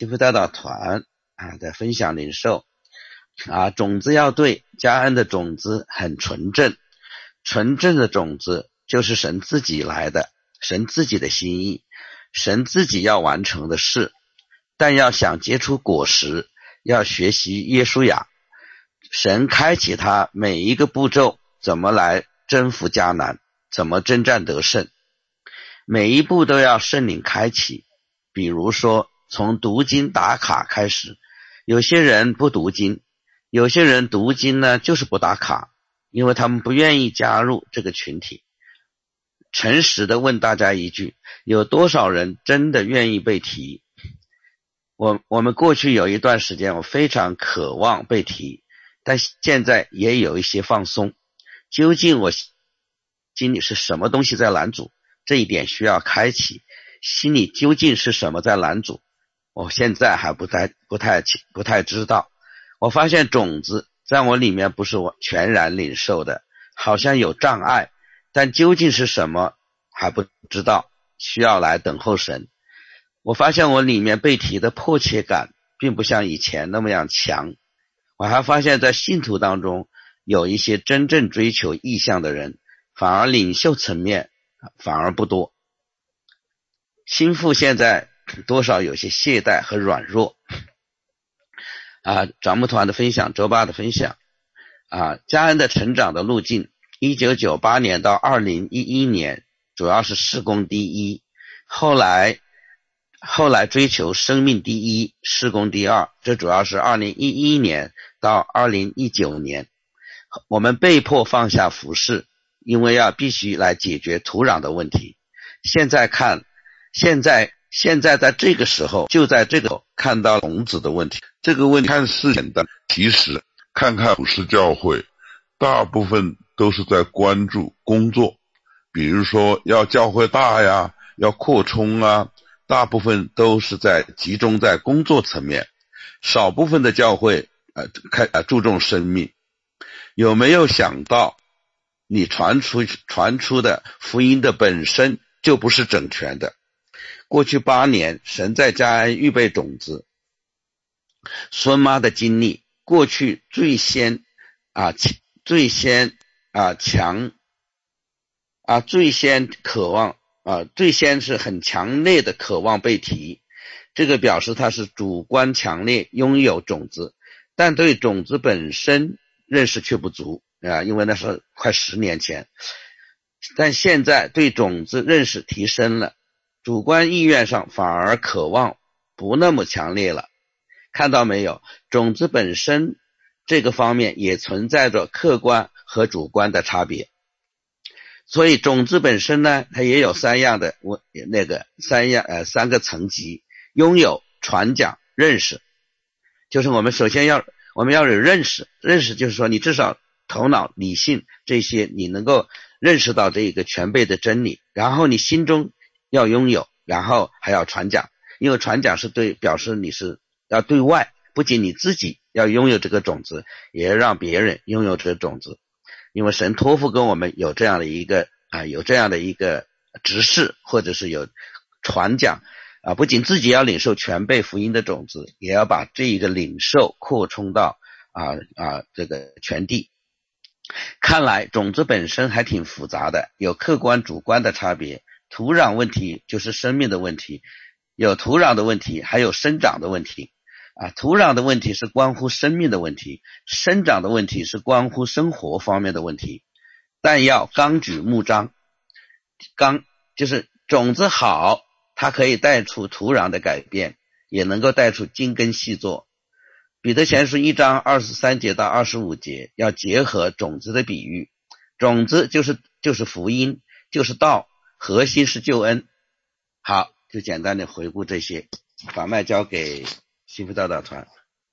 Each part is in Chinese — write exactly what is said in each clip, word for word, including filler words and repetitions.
基督教导团啊的分享领受啊，种子要对，加恩的种子很纯正，纯正的种子就是神自己来的，神自己的心意，神自己要完成的事，但要想结出果实，要学习约书亚，神开启他每一个步骤，怎么来征服迦南，怎么征战得胜，每一步都要圣灵开启。比如说从读经打卡开始，有些人不读经，有些人读经呢就是不打卡，因为他们不愿意加入这个群体。诚实的问大家一句，有多少人真的愿意被提？我我们过去有一段时间我非常渴望被提，但现在也有一些放松。究竟我心里是什么东西在拦阻？这一点需要开启。心里究竟是什么在拦阻？我现在还不太不太不太知道。我发现种子在我里面不是我全然领受的，好像有障碍，但究竟是什么还不知道，需要来等候神。我发现我里面被提的迫切感并不像以前那么样强。我还发现在信徒当中有一些真正追求意向的人，反而领袖层面反而不多。心腹现在多少有些懈怠和软弱啊，长牧团的分享，周八的分享啊，加恩的成长的路径，一九九八年到二零一一年主要是事工第一，后来后来追求生命第一，事工第二，这主要是二零一一年到二零一九年，我们被迫放下服事，因为要必须来解决土壤的问题。现在看现在现在在这个时候，就在这个看到种子的问题。 这个问题看似简单，其实看看普世教会大部分都是在关注工作，比如说要教会大呀，要扩充啊，大部分都是在集中在工作层面，少部分的教会呃开呃注重生命。有没有想到你传出传出的福音的本身就不是整全的？过去八年神在加恩预备种子，孙妈的经历，过去最先啊最先啊强啊最先渴望啊最先是很强烈的渴望被提，这个表示他是主观强烈拥有种子，但对种子本身认识却不足啊，因为那是快十年前。但现在对种子认识提升了，主观意愿上反而渴望不那么强烈了。看到没有，种子本身这个方面也存在着客观和主观的差别。所以种子本身呢，它也有三样的那个三样呃三个层级，拥有、传讲、认识。就是我们首先要我们要有认识，认识就是说你至少头脑、理性这些你能够认识到这个全备的真理，然后你心中要拥有，然后还要传讲，因为传讲是对表示你是要对外，不仅你自己要拥有这个种子，也要让别人拥有这个种子。因为神托付跟我们有这样的一个啊，有这样的一个指示，或者是有传讲啊，不仅自己要领受全备福音的种子，也要把这一个领受扩充到啊啊这个全地。看来种子本身还挺复杂的，有客观主观的差别。土壤问题就是生命的问题，有土壤的问题，还有生长的问题啊。土壤的问题是关乎生命的问题，生长的问题是关乎生活方面的问题。但要纲举目张，纲就是种子好，它可以带出土壤的改变，也能够带出茎根细作。彼得前书一章二十三节到二十五节要结合种子的比喻，种子就是就是福音，就是道，核心是救恩。好，就简单的回顾这些，把麦交给幸福教导团。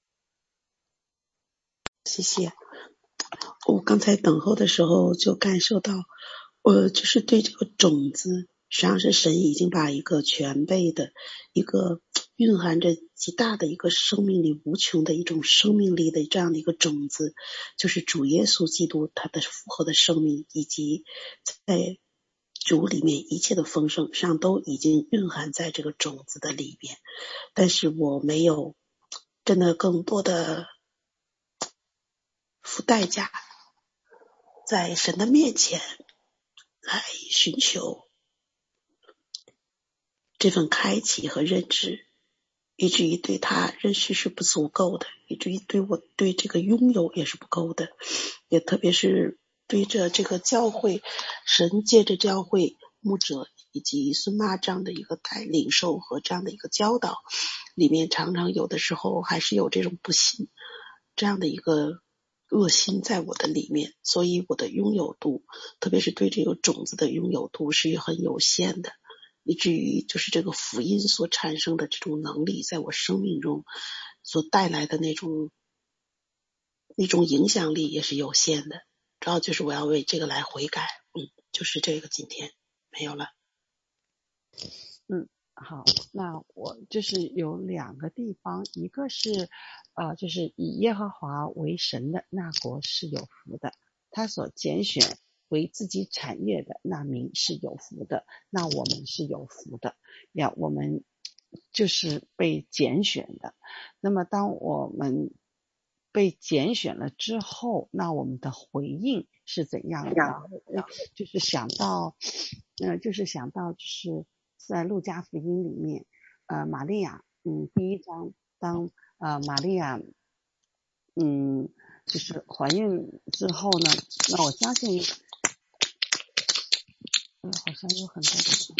谢谢。我刚才等候的时候就感受到，我就是对这个种子，实际上是神已经把一个全备的一个蕴含着极大的一个生命力，无穷的一种生命力的这样的一个种子，就是主耶稣基督他的复活的生命，以及在主里面一切的丰盛上都已经蕴含在这个种子的里面，但是我没有真的更多的付代价在神的面前来寻求这份开启和认知，以至于对他认识是不足够的，以至于对我对这个拥有也是不够的，也特别是对着这个教会，神借着教会牧者以及孙妈这样的一个带领受和这样的一个教导里面，常常有的时候还是有这种不信这样的一个恶心在我的里面，所以我的拥有度，特别是对这个种子的拥有度是很有限的，以至于就是这个福音所产生的这种能力在我生命中所带来的那种那种影响力也是有限的，主要就是我要为这个来悔改。嗯，就是这个今天没有了。 嗯，好，那我就是有两个地方，一个是呃，就是以耶和华为神的那国是有福的，他所拣选为自己产业的那民是有福的，那我们是有福的呀，我们就是被拣选的。那么当我们被拣选了之后，那我们的回应是怎样的？就是想到呃，就是想到就是在路加福音里面，呃，玛利亚，嗯，第一章，当呃玛利亚，嗯，就是怀孕之后呢，那我相信，嗯，好像有很多的，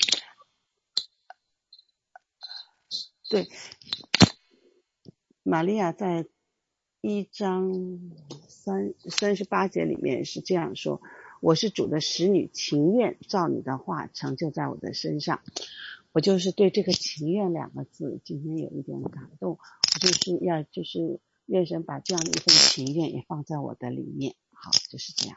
对，玛利亚在一章三三十八节里面是这样说：我是主的使女，情愿照你的话成就在我的身上。我就是对这个情愿两个字今天有一点感动，我就是要就是愿神把这样的一份情愿也放在我的里面。好，就是这样。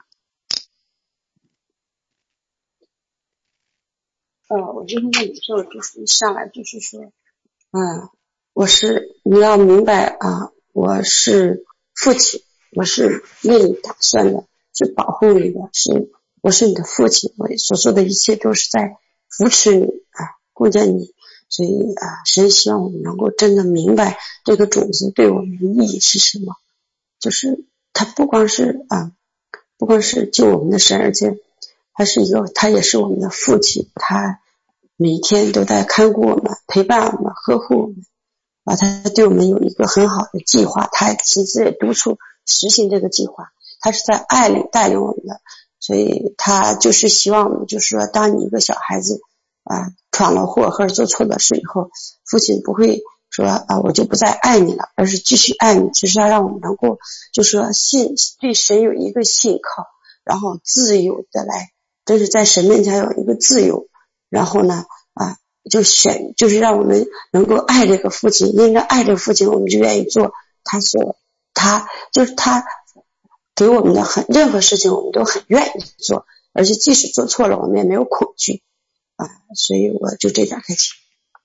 呃，我今天的领受就是上来就是说，嗯，我是你要明白啊，我是父亲，我是为你打算的，是保护你的，是我是你的父亲，我所做的一切都是在扶持你啊，顾念你，所以啊，神希望我们能够真的明白这个种子对我们的意义是什么，就是它不光是啊，不光是救我们的神，而且他是一个，他也是我们的父亲，他每天都在看顾我们，陪伴我们，呵护我们啊，他对我们有一个很好的计划，他亲自也督促实行这个计划，他是在爱里带领我们的，所以他就是希望我们，就是说当你一个小孩子啊闯了祸或者做错了事以后，父亲不会说啊我就不再爱你了，而是继续爱你，就是要让我们能够就是说信对神有一个信靠，然后自由的来，真是在神面前有一个自由，然后呢啊就选就是让我们能够爱这个父亲，因着爱这个父亲我们就愿意做他所他就是他给我们的很任何事情我们都很愿意做，而且即使做错了我们也没有恐惧啊，所以我就这点开心。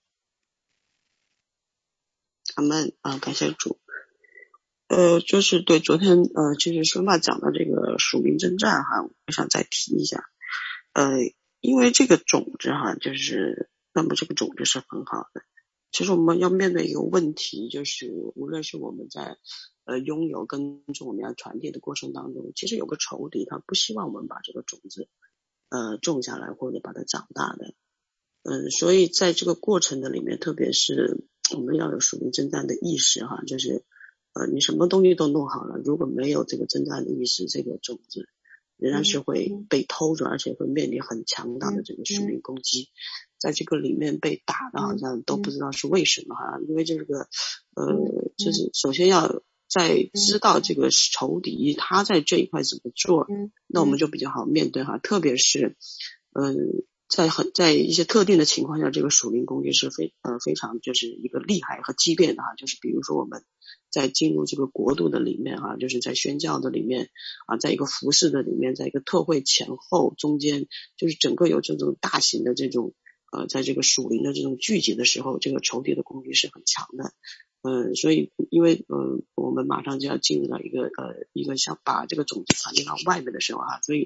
阿们啊，感谢主。呃，就是对昨天呃，就是孙爸讲的这个属灵征战哈，我想再提一下。呃，因为这个种子哈，就是那么这个种子是很好的。其实我们要面对一个问题，就是无论是我们在呃拥有跟着我们要传递的过程当中，其实有个仇敌，他不希望我们把这个种子呃种下来或者把它长大的。嗯、呃，所以在这个过程的里面，特别是我们要有属灵征战的意识哈，就是呃你什么东西都弄好了，如果没有这个征战的意识，这个种子仍然是会被偷着，而且会面临很强大的这个属灵攻击。在这个里面被打的好像都不知道是为什么哈，因为这个呃，就是首先要在知道这个仇敌他在这一块怎么做，那我们就比较好面对哈，特别是嗯、呃，在很在一些特定的情况下，这个属灵攻击是非呃非常就是一个厉害和激烈的哈，就是比如说我们在进入这个国度的里面哈，就是在宣教的里面啊，在一个服侍的里面，在一个特会前后中间，就是整个有这种大型的这种呃，在这个属灵的这种聚集的时候，这个仇敌的攻击是很强的。嗯、呃，所以因为呃，我们马上就要进入到一个呃一个想把这个种子传递到外面的时候啊，所以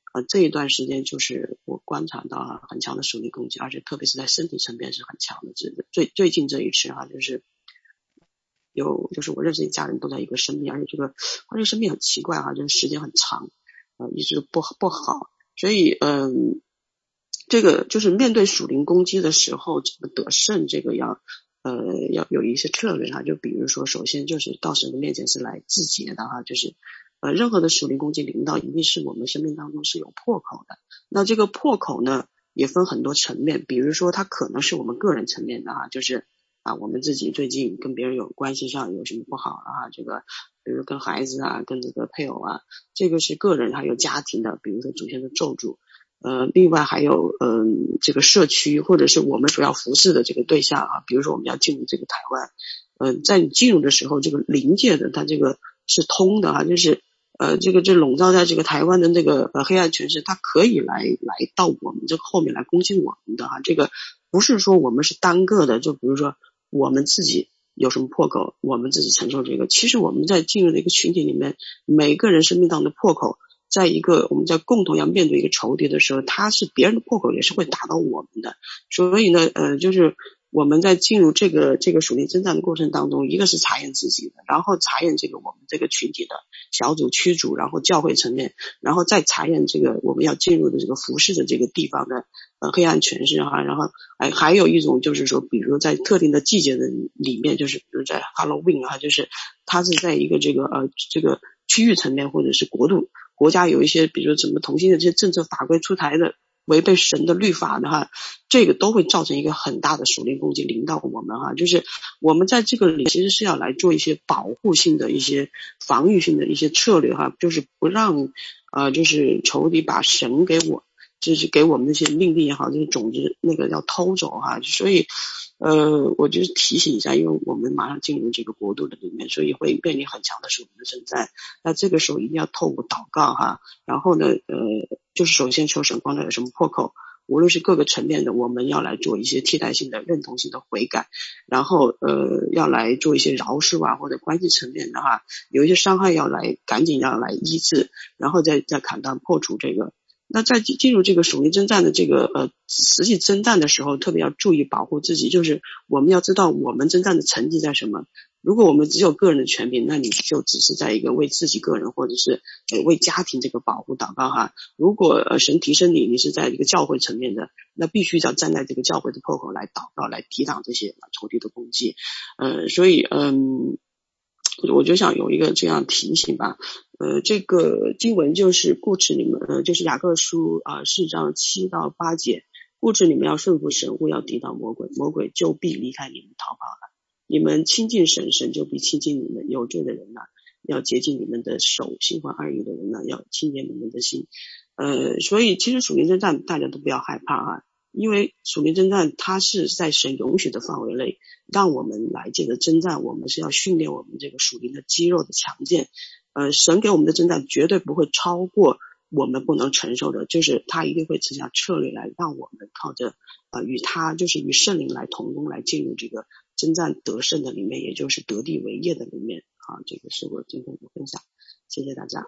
呃，这一段时间就是我观察到啊，很强的属灵攻击，而且特别是在身体层面是很强的。这个最最近这一次哈、啊，就是有就是我认识一家人都在一个生病，而且这个他这个生病很奇怪哈、啊，就是时间很长，呃，一直不不好，所以嗯。这个就是面对属灵攻击的时候，怎么得胜，这个要呃要有一些策略哈。就比如说，首先就是到神的面前是来自洁的哈，就是呃任何的属灵攻击临到，一定是我们生命当中是有破口的。那这个破口呢，也分很多层面，比如说它可能是我们个人层面的哈，就是啊我们自己最近跟别人有关系上有什么不好啊，这个比如跟孩子啊，跟这个配偶啊，这个是个人还有家庭的，比如说祖先的咒诅。呃，另外还有嗯、呃，这个社区或者是我们所要服侍的这个对象啊，比如说我们要进入这个台湾，嗯、呃，在你进入的时候，这个临界的它这个是通的啊，就是呃，这个这笼罩在这个台湾的那个呃黑暗权势，它可以来来到我们这个后面来攻击我们的哈、啊，这个不是说我们是单个的，就比如说我们自己有什么破口，我们自己承受这个，其实我们在进入的一个群体里面，每个人生命当中的破口。在一个我们在共同要面对一个仇敌的时候，他是别人的破口也是会打到我们的，所以呢，呃，就是我们在进入这个这个属灵征战的过程当中，一个是查验自己的，然后查验这个我们这个群体的小组区组，然后教会层面，然后再查验这个我们要进入的这个服侍的这个地方的呃黑暗权势哈，然后还还有一种就是说，比如在特定的季节的里面，就是比如在 Halloween 啊，就是它是在一个这个呃这个区域层面或者是国度。国家有一些比如什么同性的这些政策法规出台的违背神的律法的哈，这个都会造成一个很大的属灵攻击临到我们哈，就是我们在这个里其实是要来做一些保护性的一些防御性的一些策略哈，就是不让呃就是仇敌把神给我就是给我们那些命令也好，这些种子那个要偷走哈，所以呃，我就是提醒一下，因为我们马上进入这个国度的里面，所以会面临很强的属灵的征战。那这个时候一定要透过祷告哈，然后呢，呃，就是首先求神光照有什么破口，无论是各个层面的，我们要来做一些替代性的、认同性的悔改，然后呃，要来做一些饶恕啊，或者关系层面的哈，有一些伤害要来赶紧要来医治，然后再再砍断破除这个。那在进入这个属灵征战的这个呃实际征战的时候，特别要注意保护自己，就是我们要知道我们征战的成绩在什么。如果我们只有个人的权柄，那你就只是在一个为自己个人或者是呃为家庭这个保护祷告哈。如果呃神提升你，你是在一个教会层面的，那必须要站在这个教会的破口来祷告，来抵挡这些仇敌的攻击。呃，所以嗯。我就想有一个这样提醒吧，呃，这个经文就是故事里面，呃，就是雅各书啊四章七到八节，故事里面要顺服神，勿要抵挡魔鬼，魔鬼就必离开你们逃跑了。你们亲近神，神就必亲近你们。有罪的人呢、啊，要洁净你们的手；心怀二意的人呢、啊，要清洁你们的心。呃，所以其实属灵征战大家都不要害怕啊。因为属灵征战它是在神容许的范围内让我们来借着征战，我们是要训练我们这个属灵的肌肉的强健。呃，神给我们的征战绝对不会超过我们不能承受的，就是他一定会赐下策略来让我们靠着呃与他就是与圣灵来同工，来进入这个征战得胜的里面，也就是得地为业的里面啊。这个是我今天的分享，谢谢大家。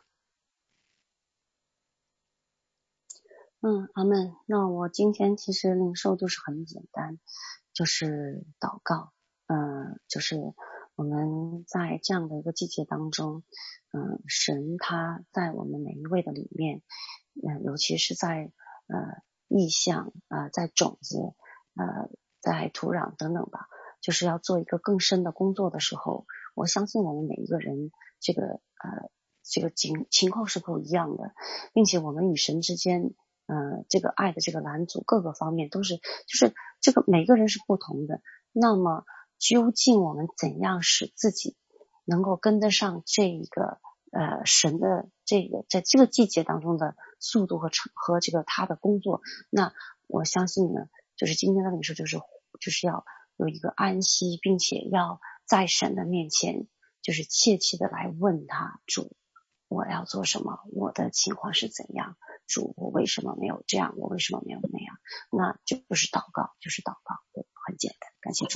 嗯，阿们。那我今天其实领受就是很简单，就是祷告。呃，就是我们在这样的一个季节当中，嗯、呃，神他在我们每一位的里面，呃，尤其是在呃意象啊、呃，在种子，呃，在土壤等等吧，就是要做一个更深的工作的时候，我相信我们每一个人这个呃这个情情况是不一样的，并且我们与神之间。呃，这个爱的这个拦阻各个方面都是，就是这个每个人是不同的。那么究竟我们怎样使自己能够跟得上这一个呃神的这个在这个季节当中的速度和和这个他的工作？那我相信呢，就是今天的领受就是就是要有一个安息，并且要在神的面前就是切切的来问他主。我要做什么？我的情况是怎样？主，我为什么没有这样？我为什么没有那样？那就是祷告，就是祷告，对，很简单。感谢主。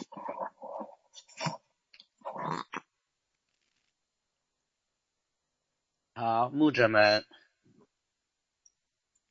好，牧者们。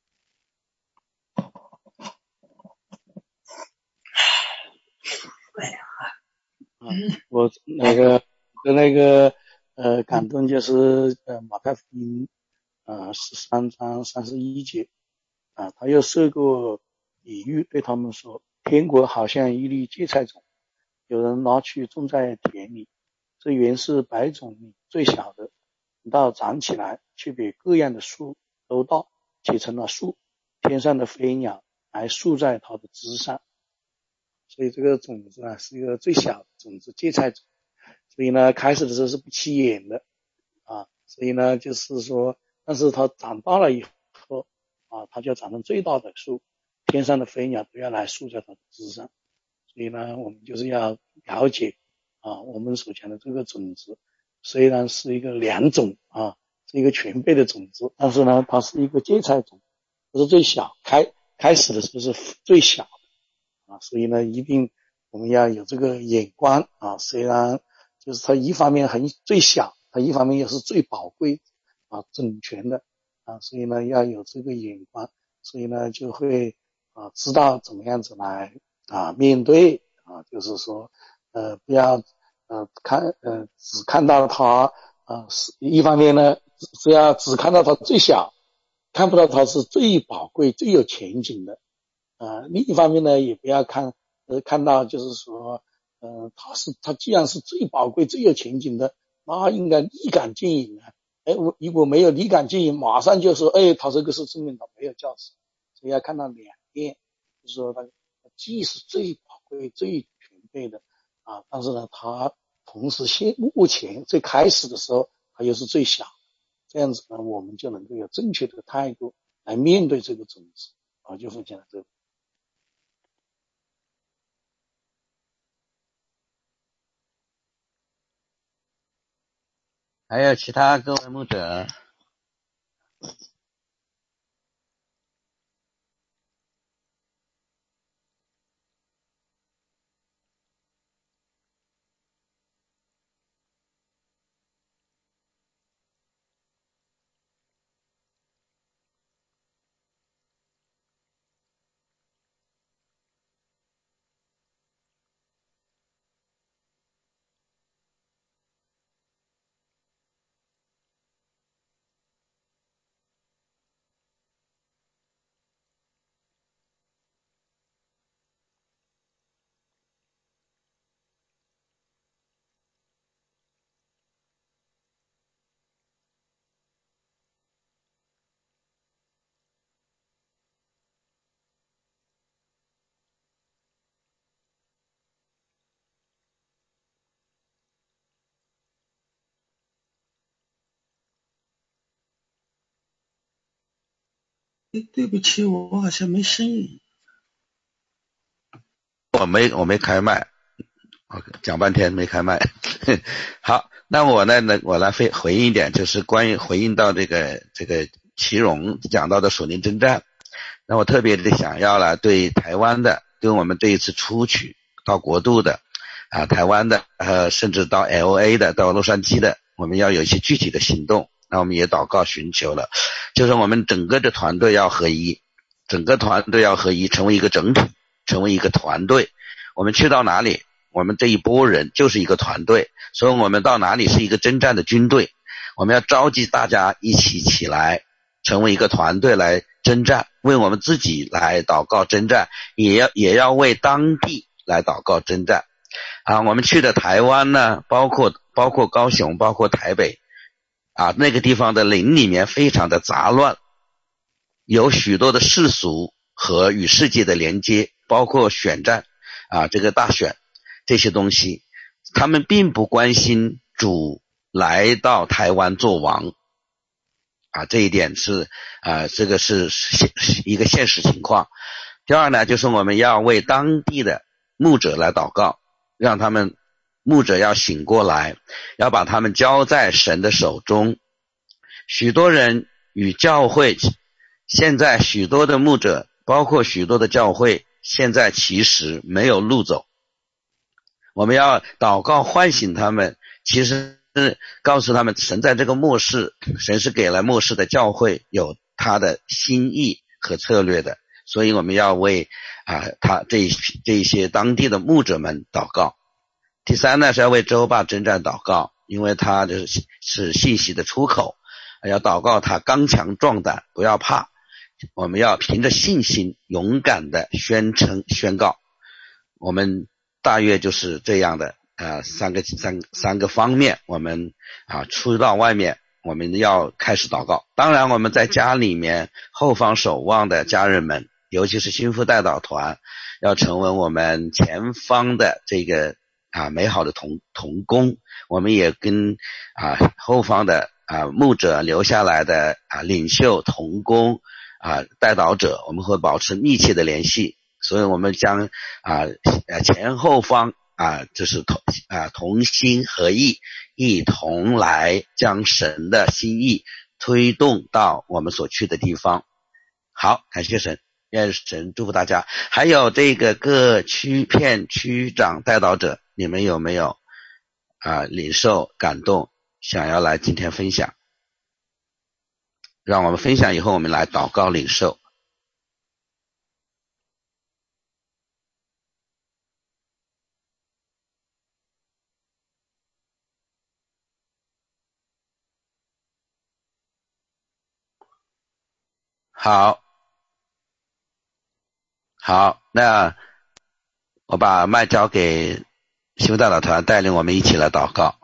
我那个的那个呃感动就是呃马太福音呃十三章三十一节啊，他又设过比喻对他们说，天国好像一粒芥菜种，有人拿去种在田里，这原是百种里最小的，等到长起来，却比各样的树都大，结成了树，天上的飞鸟还宿在它的枝上。所以这个种子啊是一个最小的种子，芥菜种。所以呢，开始的时候是不起眼的啊，所以呢，就是说，但是它长大了以后啊，它就长成最大的树，天上的飞鸟都要来宿在它的枝上。所以呢，我们就是要了解啊，我们所讲的这个种子，虽然是一个良种啊，是一个全备的种子，但是呢，它是一个芥菜种，这是最小，开开始的时候是最小的啊，所以呢，一定我们要有这个眼光啊，虽然就是它一方面很最小，它一方面也是最宝贵啊，整全的啊，所以呢要有这个眼光，所以呢就会啊知道怎么样子来啊面对啊，就是说呃不要呃看呃只看到它啊是一方面呢只要只看到它最小，看不到它是最宝贵最有前景的啊，另一方面呢也不要看呃看到就是说呃，它是它既然是最宝贵、最有前景的，那应该立竿见影啊！哎，我如果没有立竿见影，马上就说，哎，它这个是证明它没有价值。所以要看到两面，就是说它既是最宝贵、最全备的啊，但是呢，它同时现目前最开始的时候，它又是最小。这样子呢，我们就能够有正确的态度来面对这个种子啊，就分享到这个。 还有其他各位牧者？ 对不起，我好像没声音。 我没我没开麦，讲半天没开麦。好，那我呢呢我来回回应一点，就是关于回应到这个这个齐荣讲到的属灵征战。那我特别的想要了对台湾的，对我们这一次出去到国度的啊，台湾的呃，甚至到 L A 的，到洛杉矶的，我们要有一些具体的行动。那我们也祷告寻求了，就是我们整个的团队要合一，整个团队要合一，成为一个整体，成为一个团队。我们去到哪里，我们这一波人就是一个团队，所以我们到哪里是一个征战的军队。我们要召集大家一起起来，成为一个团队来征战，为我们自己来祷告征战，也要也要为当地来祷告征战。啊，我们去的台湾呢，包括包括高雄，包括台北，啊，那个地方的灵里面非常的杂乱，有许多的世俗和与世界的连接，包括选战啊，这个大选这些东西，他们并不关心主来到台湾做王啊，这一点是啊，这个是一个现实情况。第二呢，就是我们要为当地的牧者来祷告，让他们牧者要醒过来，要把他们交在神的手中。许多人与教会，现在许多的牧者，包括许多的教会，现在其实没有路走。我们要祷告唤醒他们，其实是告诉他们，神在这个末世，神是给了末世的教会有他的心意和策略的，所以我们要为啊他这这些当地的牧者们祷告。 第三呢是要为周爸征战祷告，因为他就是是信息的出口，要祷告他刚强壮胆，不要怕，我们要凭着信心勇敢的宣称宣告。我们大约就是这样的呃三个三三个方面，我们啊出到外面我们要开始祷告。当然我们在家里面后方守望的家人们，尤其是心腹代祷团，要成为我们前方的这个啊美好的同同工。我们也跟啊后方的啊牧者留下来的啊领袖同工啊代祷者，我们会保持密切的联系。所以我们将啊前后方啊就是同啊同心合意，一同来将神的心意推动到我们所去的地方。好，感谢神，愿神祝福大家。还有这个各区片区长代祷者，你们有没有啊领受感动，想要来今天分享？让我们分享以后，我们来祷告领受。好，好，那我把麦交给心腹代祷团，带领我们一起来祷告。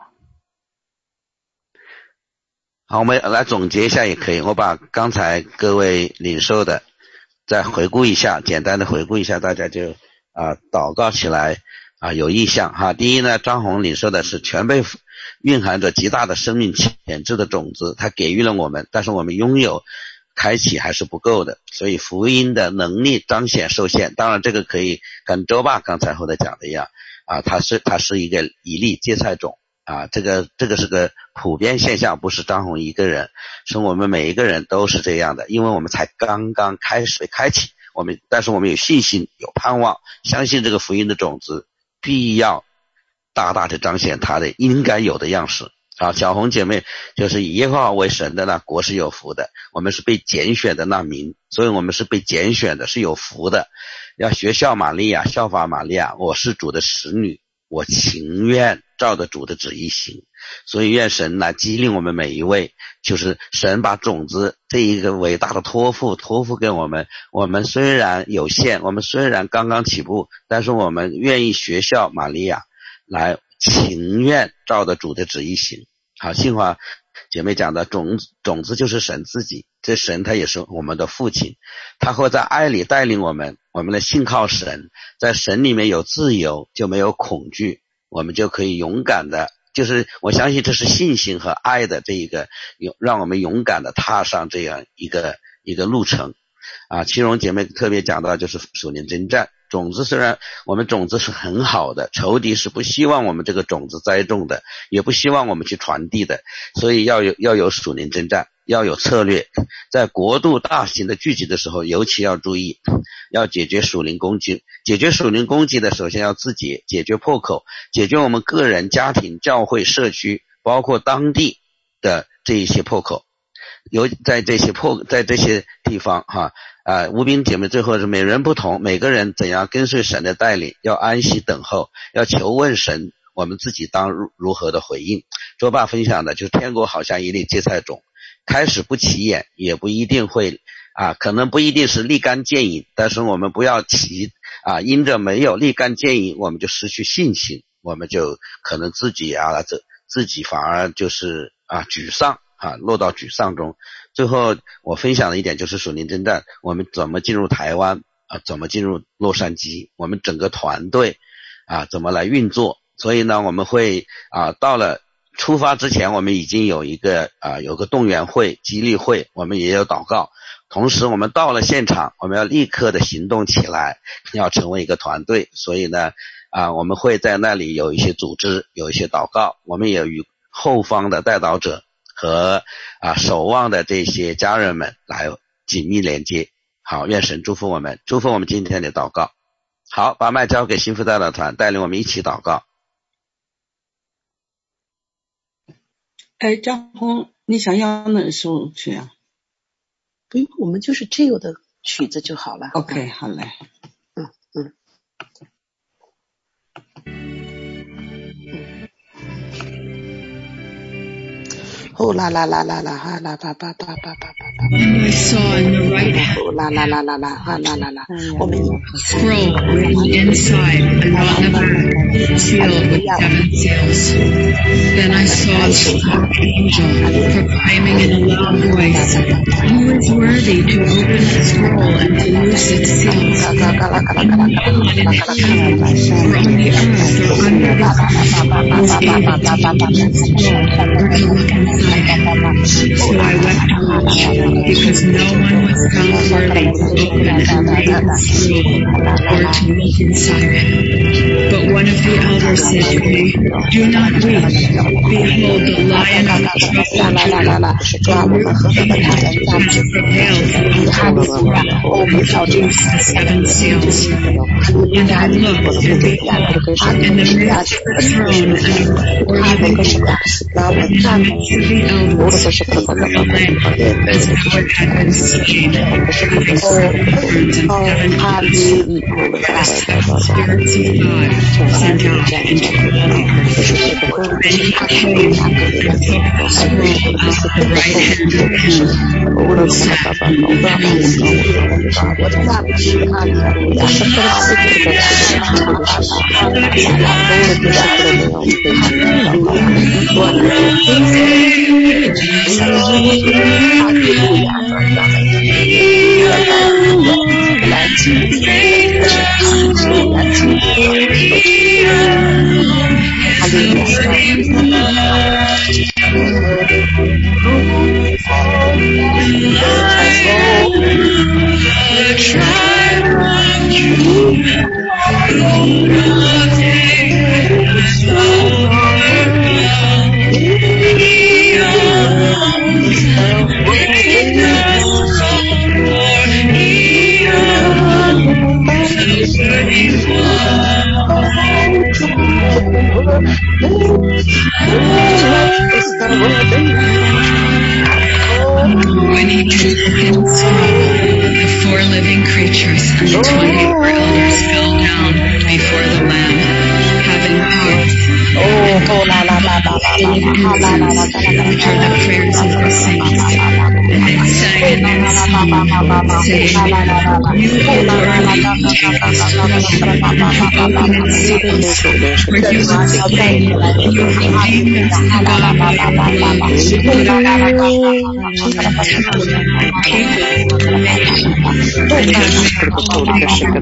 好，我们来总结一下也可以，我把刚才各位领受的再回顾一下，简单的回顾一下，大家就啊祷告起来啊有意向哈。第一呢，张红领受的是全被蕴含着极大的生命潜质的种子，它给予了我们，但是我们拥有开启还是不够的，所以福音的能力彰显受限。当然这个可以跟周爸刚才后来讲的一样啊，它是它是一个一粒芥菜种啊，这个这个是个普遍现象，不是张红一个人，是我们每一个人都是这样的，因为我们才刚刚开始开启，我们但是我们有信心有盼望，相信这个福音的种子必要大大的彰显它的应该有的样式。啊，小红姐妹就是以耶和华为神的那国是有福的，我们是被拣选的那民，所以我们是被拣选的，是有福的。要学效玛利亚，效法玛利亚，我是主的使女，我情愿照着主的旨意行。所以愿神来激励我们每一位，就是神把种子这一个伟大的托付托付给我们，我们虽然有限，我们虽然刚刚起步，但是我们愿意学效玛利亚，来情愿照着主的旨意行。好，信华姐妹讲的种种子就是神自己，这神他也是我们的父亲，他会在爱里带领我们，我们的信靠神，在神里面有自由，就没有恐惧，我们就可以勇敢的，就是我相信这是信心和爱的这一个，让我们勇敢的踏上这样一个一个路程。啊，七荣姐妹特别讲到就是属灵征战，种子虽然我们种子是很好的，仇敌是不希望我们这个种子栽种的，也不希望我们去传递的，所以要有要有属灵征战，要有策略，在国度大型的聚集的时候尤其要注意，要解决属灵攻击，解决属灵攻击的首先要自己解决破口，解决我们个人家庭教会社区包括当地的这一些破口，有在这些破在这些地方哈啊，吴斌姐妹最后是每人不同，每个人怎样跟随神的带领，要安息等候，要求问神，我们自己当如何的回应。周爸分享的就是天国好像一粒芥菜种，开始不起眼，也不一定会啊，可能不一定是立竿见影，但是我们不要起啊，因着没有立竿见影，我们就失去信心，我们就可能自己啊自自己反而就是啊沮丧啊，落到沮丧中。最后我分享的一点就是属灵征战，我们怎么进入台湾啊，怎么进入洛杉矶，我们整个团队啊怎么来运作。所以呢我们会啊到了出发之前，我们已经有一个啊有个动员会激励会，我们也有祷告，同时我们到了现场，我们要立刻的行动起来，要成为一个团队。所以呢啊我们会在那里有一些组织，有一些祷告，我们也与后方的代祷者和啊守望的这些家人们来紧密连接。好，愿神祝福我们，祝福我们今天的祷告。好，把麦交给心腹代祷团，带领我们一起祷告。 哎，张红，你想要哪首曲啊？ 不用，我们就是 Jill 的曲子就好了。 OK， 好嘞。 嗯嗯。 Oh la la la la la ha la ba ba ba ba ba ba ba. And I saw in the right hand Oh la la la la la ha la la la. Oh me scroll written inside and on the back sealed with seven seals. Then I saw the fourth angel proclaiming in a loud voice, "Who is worthy to open the scroll and to loose its seals?" For on the earth or under the earth was able to open the scroll or to look inside it. So I wept aloud, because no one was found worthy to open and read the scroll or to look inside it. But one of the elders said to me, "Do not weep. Behold, the Lion of the tribe of Judah, the root of David, has prevailed to open the scroll and to loose the seven seals." And I looked, and behold, in the midst of the throne and of the four living creatures, and in the midst of the elders, was a lamb, as though it had been slain, having seven horns and seven eyes, for the seven spirits of God sent out into the world. And he came and took the scroll out of the right hand of him who sat on the When he took the scroll, the four living creatures and the twenty-four elders fell down before the Lamb, having harps, and after the prayers of the saints, and they sang a new song, saying, "You are worthy to take the scroll and open its seals, for you are the King, you redeemed us from God by your blood, put our temple and people and nation, and have made all nations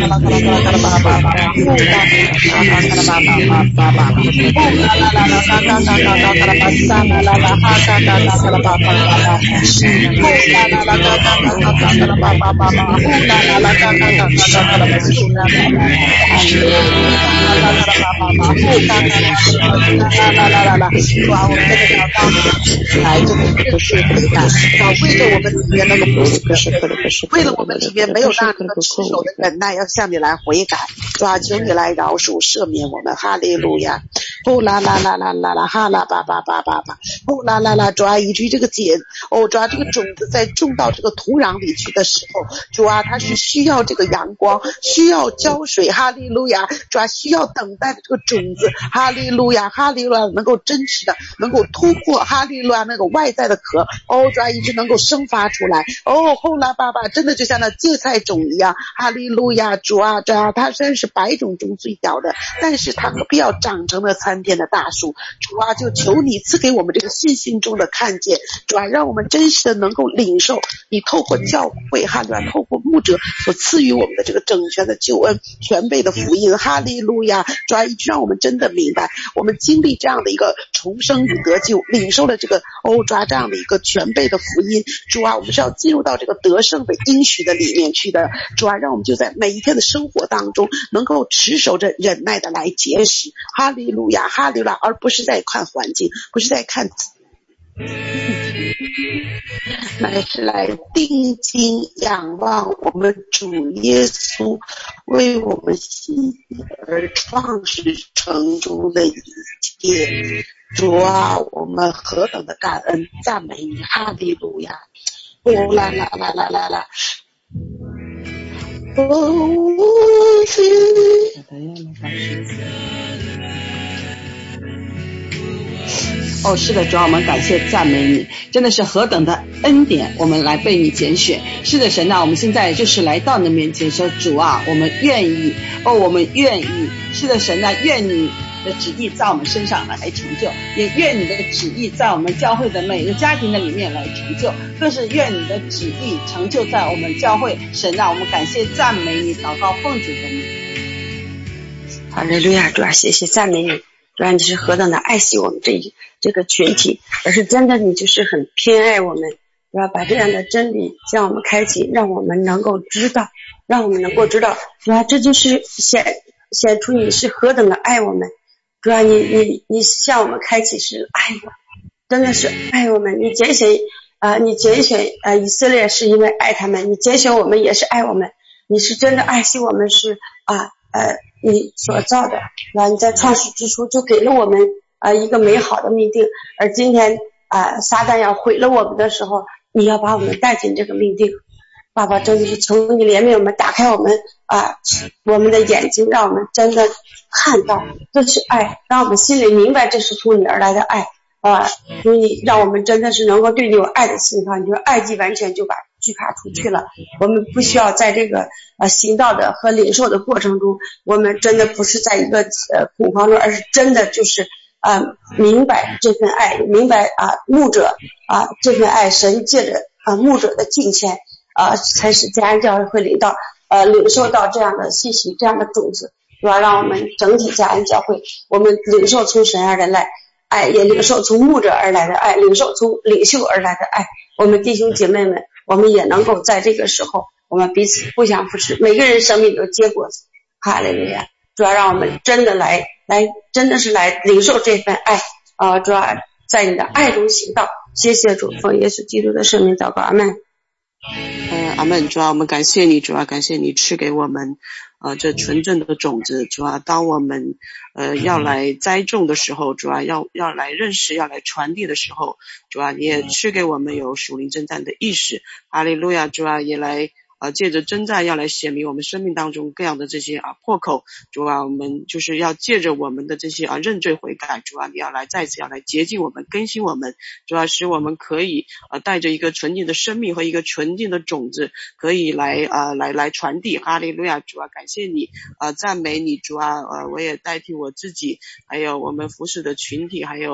来这个正式悔改，啊，为着我们里面那个不是为了我们里面没有那个持守的忍耐，要向你来悔改，主啊，求你来饶恕赦免我们，哈利路亚，呼啦啦啦啦啦啦，哈啦吧吧吧吧吧，呼啦啦啦，主啊，以至于这个碱，哦，主啊，这个种子在种到这个土壤里去的时候，主啊，它是需要这个阳光，需要浇水，哈利路亚，主啊，需要等待的这个种子，哈利路亚，哈利路亚，能够真实的能够突破，哈利路亚那个外在的壳，哦，主啊，一直能够生发出来，哦，后来爸爸真的就像那芥菜种一样，哈利路亚，主啊，主啊，它虽然是百种中最小的，但是它何必要长成了参天的大树，主啊，就求你赐给我们这个信心中的看见，主啊，让我们真实的能够领受你透过教会，哈利路亚，透过牧者所赐予我们的这个整全的救恩，全备的福音，哈利路亚，主啊，一直让我们真的明白，我们经历这样的一个重生与得救，领受了这个哦，主啊，这样的一个全备的福音，主啊，我们是要进入到这个得胜的应许的里面去的，主啊，让我们就在每一天的生活当中能够持守着忍耐的来结实，哈利路亚，哈利路亚，而不是在看环境，不是在看乃是来定睛仰望我们主耶稣为我们心而创始成终的一切，主啊，我们何等的感恩赞美你，哈利路亚，哦啦啦啦啦啦啦，哦哦，是的，主啊，我们感谢赞美你，真的是何等的恩典，我们来被你拣选。是的，神啊，我们现在就是来到你的面前说，主啊，我们愿意，哦，我们愿意。是的，神啊，愿你的旨意在我们身上来成就，也愿你的旨意在我们教会的每个家庭的里面来成就，更是愿你的旨意成就在我们教会。神啊，我们感谢赞美你，祷告奉主的名。 哈利路亚，主啊，谢谢赞美你，主啊，你是何等的爱惜我们这一这个群体，而是真的你就是很偏爱我们，主啊，把这样的真理向我们开启，让我们能够知道，让我们能够知道，主啊，这就是显显出你是何等的爱我们，主啊，你你你向我们开启是爱我，真的是爱我们，你拣选啊、呃，你拣选啊、呃、以色列是因为爱他们，你拣选我们也是爱我们，你是真的爱惜我们，是啊呃你所造的，啊，你在创始之初就给了我们啊一个美好的命定，而今天啊撒旦要毁了我们的时候，你要把我们带进这个命定。爸爸，真的是求你怜悯我们，打开我们啊我们的眼睛，让我们真的看到这是爱，让我们心里明白这是从你而来的爱啊，所以让我们真的是能够对你有爱的心肠，你说爱既完全就把惧怕除去了，我们不需要在这个呃行道的和领受的过程中，我们真的不是在一个呃恐慌中，而是真的就是呃明白这份爱，明白啊牧者啊这份爱，神借着啊牧者的敬虔啊，才使家人教会会领到呃领受到这样的信息，这样的种子，主要让我们整体家人教会，我们领受从神而来的爱，也领受从牧者而来的爱，领受从领袖而来的爱，我们弟兄姐妹们，我们也能够在这个时候，我们彼此互相扶持，每个人生命都结果子，哈利路亚！主要让我们真的来来，真的是来领受这份爱啊、呃！主要在你的爱中行道。谢谢主，奉耶稣基督的圣名祷告，阿门。 呃，阿门。主啊，我们感谢你，主啊，感谢你赐给我们呃这纯正的种子。主啊，当我们呃要来栽种的时候，主啊要要来认识，要来传递的时候，主啊你也赐给我们有属灵征战的意识。哈利路亚！主啊也来啊，借着征战要来显明我们生命当中各样的这些啊破口，主啊，我们就是要借着我们的这些啊认罪悔改，主啊，你要来再次要来洁净我们，更新我们，主啊，使我们可以啊带着一个纯净的生命和一个纯净的种子，可以来啊来来传递。哈利路亚！主啊，感谢你啊，赞美你，主啊，呃，我也代替我自己，还有我们服侍的群体，还有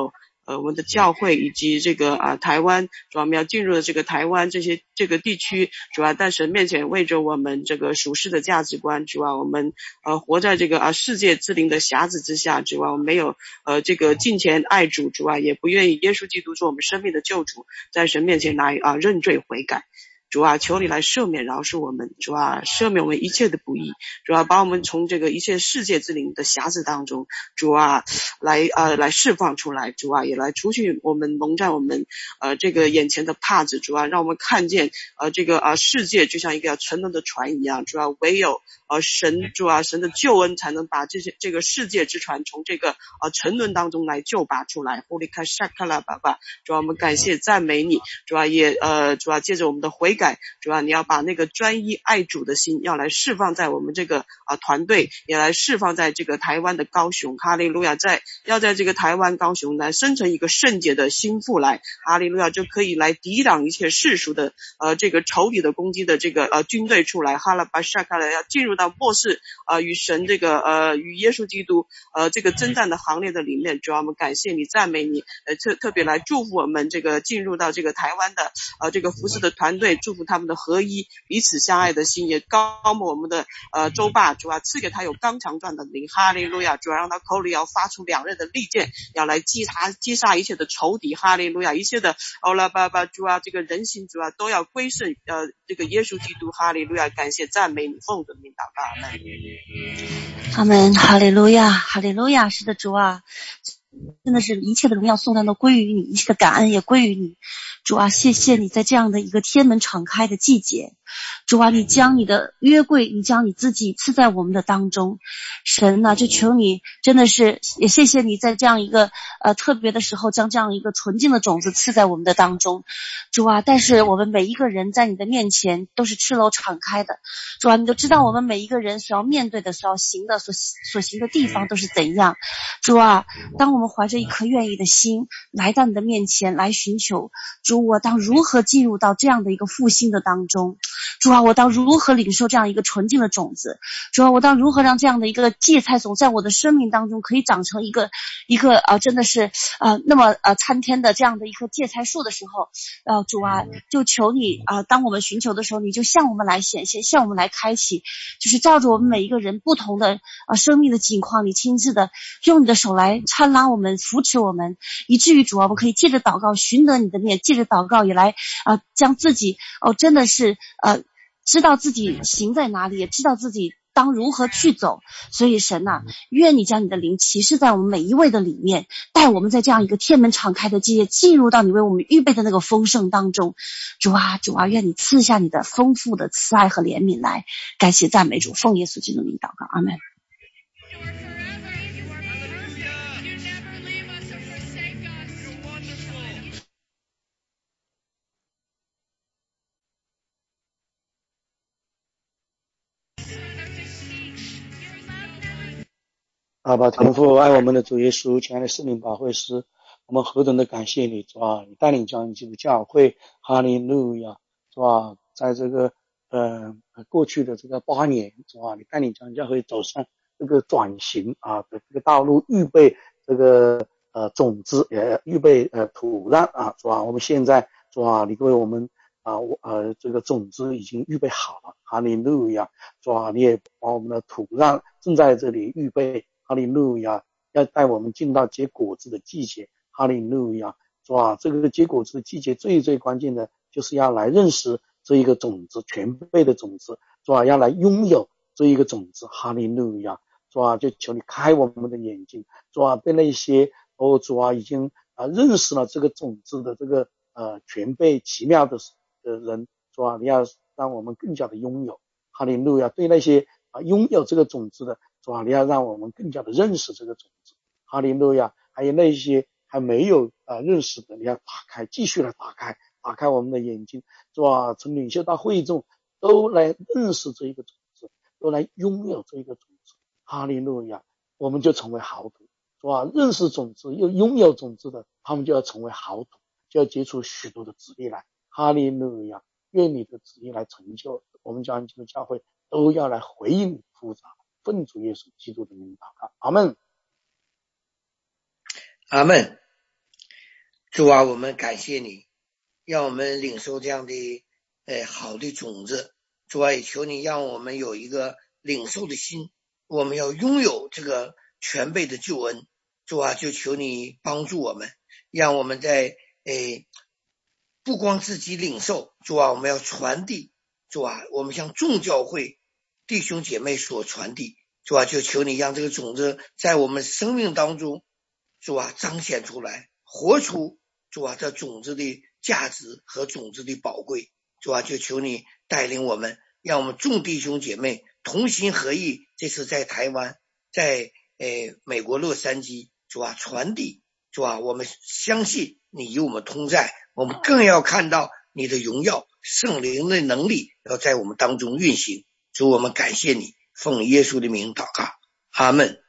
呃我们的教会以及这个啊台湾，主要我们要进入的这个台湾这些这个地区，主要在神面前为着我们这个属世的价值观，主要我们呃活在这个啊世界之灵的匣子之下，主要我们没有呃这个敬虔爱主，主要也不愿意耶稣基督做我们生命的救主，在神面前来啊认罪悔改。主啊，求你来赦免饶恕我们，主啊，赦免我们一切的不义，主啊，把我们从这个一切世界之灵的匣子当中，主啊，来呃来释放出来，主啊，也来除去我们笼罩我们呃这个眼前的帕子，主啊，让我们看见呃这个啊世界就像一个沉沦的船一样，主啊，唯有呃神主啊神的救恩才能把这些这个世界之船从这个呃沉沦当中来救拔出来。呼利卡沙卡拉巴巴，主啊，我们感谢赞美你，主啊也呃主啊借着我们的悔改，主啊你要把那个专一爱主的心要来释放在我们这个啊团队，也来释放在这个台湾的高雄，哈利路亚，在要在这个台湾高雄来生成一个圣洁的心腹来，哈利路亚，就可以来抵挡一切世俗的呃这个仇敌的攻击的这个呃军队出来，哈拉巴沙卡拉，要进入到末世呃与神这个呃与耶稣基督呃这个征战的行列的里面。主要我们感谢你赞美你，呃特特别来祝福我们这个进入到这个台湾的呃这个服侍的团队，祝福他们的合一彼此相爱的心，也高摩我们的呃周爸，主要赐给他有刚强壮的灵，哈利路亚，主要让他口里要发出两刃的利剑，要来击杀击杀一切的仇敌，哈利路亚，一切的欧拉巴巴主啊这个人心主啊都要归顺呃这个耶稣基督，哈利路亚，感谢赞美你，奉主名祷告， 阿门，哈利路亚，哈利路亚，是的主啊，真的是一切的荣耀颂赞都归于你，一切的感恩也归于你。主啊，谢谢你在这样的一个天门敞开的季节，主啊，你将你的约柜，你将你自己赐在我们的当中。神啊，就求你真的是也谢谢你在这样一个呃特别的时候将这样一个纯净的种子赐在我们的当中。主啊，但是我们每一个人在你的面前都是赤裸敞开的。主啊，你都知道我们每一个人所要面对的所要行的所所行的地方都是怎样。主啊，当我们怀着一颗愿意的心来到你的面前来寻求，主，我当如何进入到这样的一个复兴的当中？主啊，我当如何领受这样一个纯净的种子？主啊，我当如何让这样的一个芥菜种在我的生命当中可以长成一个一个呃真的是呃那么呃参天的这样的一棵芥菜树的时候，呃主啊，就求你啊、呃，当我们寻求的时候，你就向我们来显现，向我们来开启，就是照着我们每一个人不同的呃生命的境况，你亲自的用你的手来搀拉我们，扶持我们，以至于主啊，我们可以借着祷告寻得你的面，借着祷告也来啊、呃、将自己哦真的是呃知道自己行在哪里，也知道自己当如何去走。所以神啊，愿你将你的灵启示在我们每一位的里面，带我们在这样一个天门敞开的季节进入到你为我们预备的那个丰盛当中。主啊，主啊，愿你赐下你的丰富的慈爱和怜悯来。感谢赞美主，奉耶稣基督的名祷告，阿们。 阿爸天父，爱我们的主耶稣，亲爱的圣灵保惠师，我们何等的感谢你，主啊，你带领将基督教会，哈利路亚，主啊，在这个呃过去的这个八年，主啊，你带领将教会走上这个转型啊的这个道路，预备这个呃种子，也预备呃土壤啊，主啊，我们现在主啊，你为我们啊呃这个种子已经预备好了，哈利路亚，主啊，你也把我们的土壤正在这里预备。哈利路亚，要带我们进到结果子的季节。哈利路亚，是吧？这个结果子的季节最最关键的就是要来认识这一个种子，全备的种子，是吧？要来拥有这一个种子。哈利路亚，是吧？就求你开我们的眼睛，是吧？对那些哦，主啊，已经啊认识了这个种子的这个呃全备奇妙的的人，是吧？你要让我们更加的拥有。哈利路亚，对那些啊拥有这个种子的。是吧？你要让我们更加的认识这个种子，哈利路亚！还有那些还没有啊、呃、认识的，你要打开，继续来打开，打开我们的眼睛，是吧？从领袖到会众都来认识这一个种子，都来拥有这一个种子，哈利路亚！我们就成为好土，是吧？认识种子又拥有种子的，他们就要成为好土，就要结出许多的子粒来，哈利路亚！愿你的旨意来成就，我们将基督教会都要来回应复杂。奉主耶稣基督的名祷告，阿们， 阿们。 主啊，我们感谢你，让我们领受这样的呃好的种子。主啊，也求你让我们有一个领受的心，我们要拥有这个全备的救恩。主啊，就求你帮助我们，让我们在诶不光自己领受，主啊，我们要传递。主啊，我们向众教会弟兄姐妹所传递。主啊，就求你让这个种子在我们生命当中，主啊，彰显出来，活出主啊这种子的价值和种子的宝贵。主啊，就求你带领我们，让我们众弟兄姐妹同心合意，这次在台湾，在呃美国洛杉矶，主啊传递。主啊，我们相信你与我们同在，我们更要看到你的荣耀，圣灵的能力要在我们当中运行。主，我们感谢你，奉耶稣的名祷告，阿们。